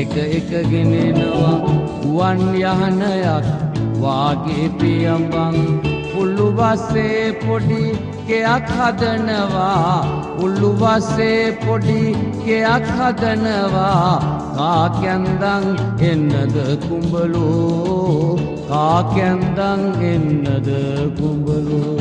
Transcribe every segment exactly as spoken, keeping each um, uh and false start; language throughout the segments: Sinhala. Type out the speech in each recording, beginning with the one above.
එක එක ගෙනෙනවා ගුවන් යහනයක් වාගේ පියඹන් උළුවස්සේ පොඩි කෙයක් හදනවා උළුවස්සේ පොඩි කෙයක් හදනවා කාකැන්දන් එන්නද කුඹලෝ කාකැන්දන් එන්නද කුඹලෝ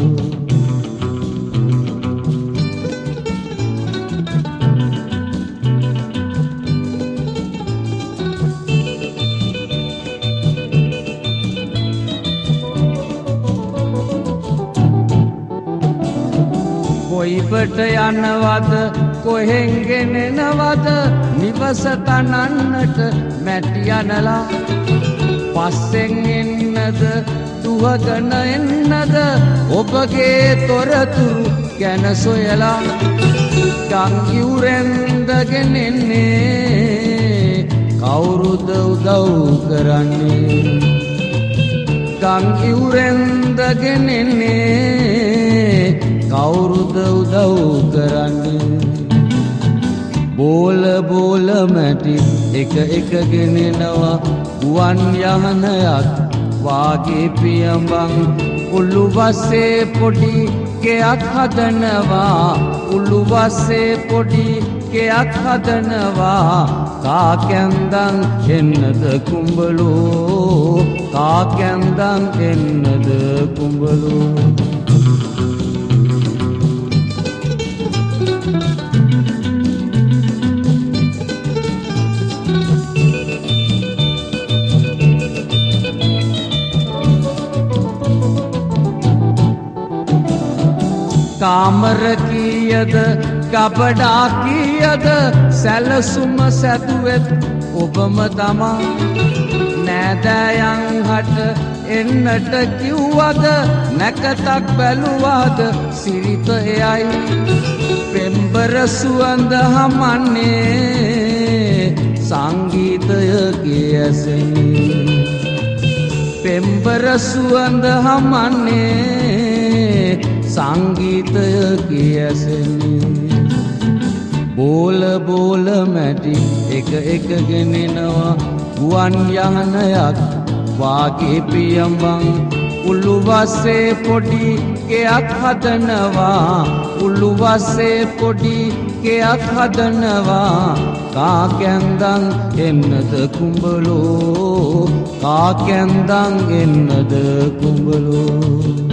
කොයිබට යනවද කොහෙන් ගෙනෙනවද නිවස තනන්නට මැටි යනලා පස්සෙන් එන්නද දුවගෙන එන්නද ඔබගේ තොරතුරු ගැන සොයලා ගම් ඉවුරෙන්ද ගෙනෙන්නේ කවුරුද උදව් කරන්නේ ගම් ඉවුරෙන්ද ගෙනෙන්නේ කවුරුද උදව් කරන්නේ බෝල බෝල මැටි එක එක ගෙනෙනවා ගුවන් යහනයක් වාගේ පියඹන් උළුවස්සේ පොඩි කෙයක් හදනවා උළුවස්සේ පොඩි කෙයක් හදනවා කාකැන්දන් එන්නද කුඹලෝ කාකැන්දන් එන්නද කුඹලෝ කාමර කීයද ගබඩා කීයද සැලසුම සැදුවෙත් ඔබම තමා නෑදෑයන් හට එන්නට කිව්වද නැකතක් බැලුවාද සිරිත එයයි පෙම්බර සුවඳ හමන්නේ සංගීතයගේ ඇසෙන්නේ පෙම්බර සුවඳ හමන්නේ සංගීතය කියසෙන්නේ බෝල බෝල මැටි එක එක ගෙනෙනවා ගුවන් යහනයක් වාගේ පියඹන් උළුවස්සේ පොඩි කෙයක් හදනවා උළුවස්සේ පොඩි කෙයක් හදනවා කාකැන්දන් එන්නද කුඹලෝ කාකැන්දන් එන්නද කුඹලෝ